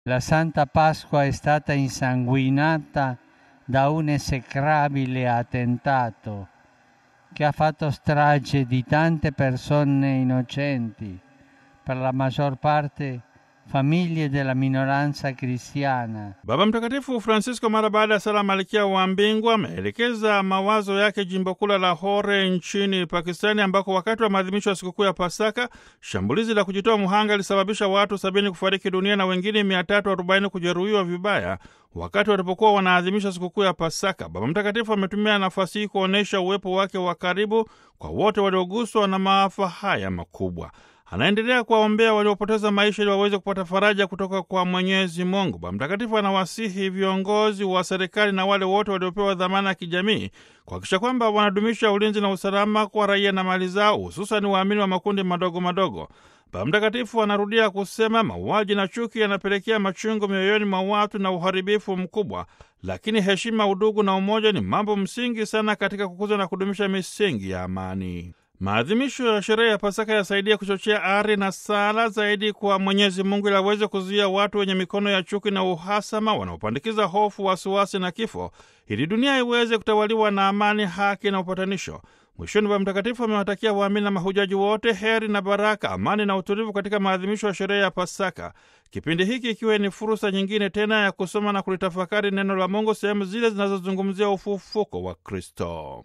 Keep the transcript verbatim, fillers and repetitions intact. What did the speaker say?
La Santa Pasqua è stata insanguinata da un esecrabile attentato che ha fatto strage di tante persone innocenti, per la maggior parte famiglie della minoranza cristiana. Baba Mtakatifu Francisco mara baada ya sala Malkia wa Mbingu ameelekeza mawazo yake jimbo kuu la Lahore nchini Pakistani, ambako wakati wa maadhimisho ya sikukuu ya Pasaka shambulizi la kujitoa muhanga lisababisha watu sabini kufariki dunia na wengine mia tatu arobaini kujeruhiwa vibaya wakati walipokuwa wanaadhimisha sikukuu ya Pasaka. Baba Mtakatifu ametumia nafasi hii kuonyesha uwepo wake wa karibu kwa wote walioguswa na maafa haya makubwa. Anaendelea kuwaombea waliopoteza maisha ili waweze kupata faraja kutoka kwa Mwenyezi Mungu. Baba Mtakatifu anawasihi viongozi wa serikali na wale wote waliopewa dhamana ya kijamii kuhakikisha kwamba wanadumisha ulinzi na usalama kwa raia na mali zao, hususan waamini wa makundi madogo madogo. Baba Mtakatifu anarudia kusema mauaji na chuki yanapelekea machungu mioyoni mwa watu na uharibifu mkubwa, lakini heshima, udugu na umoja ni mambo msingi sana katika kukuza na kudumisha misingi ya amani. Maadhimisho ya sherehe ya Pasaka yasaidia kuchochea ari na sala zaidi kwa Mwenyezi Mungu ili aweze kuzuia watu wenye mikono ya chuki na uhasama wanaopandikiza hofu, wasiwasi na kifo, ili dunia iweze kutawaliwa na amani, haki na upatanisho. Mwishoni, Baba Mtakatifu amewatakia waamini na mahujaji wote heri na baraka, amani na utulivu katika maadhimisho ya sherehe ya Pasaka, kipindi hiki ikiwa ni fursa nyingine tena ya kusoma na kulitafakari neno la Mungu, sehemu zile zinazozungumzia ufufuko wa Kristo.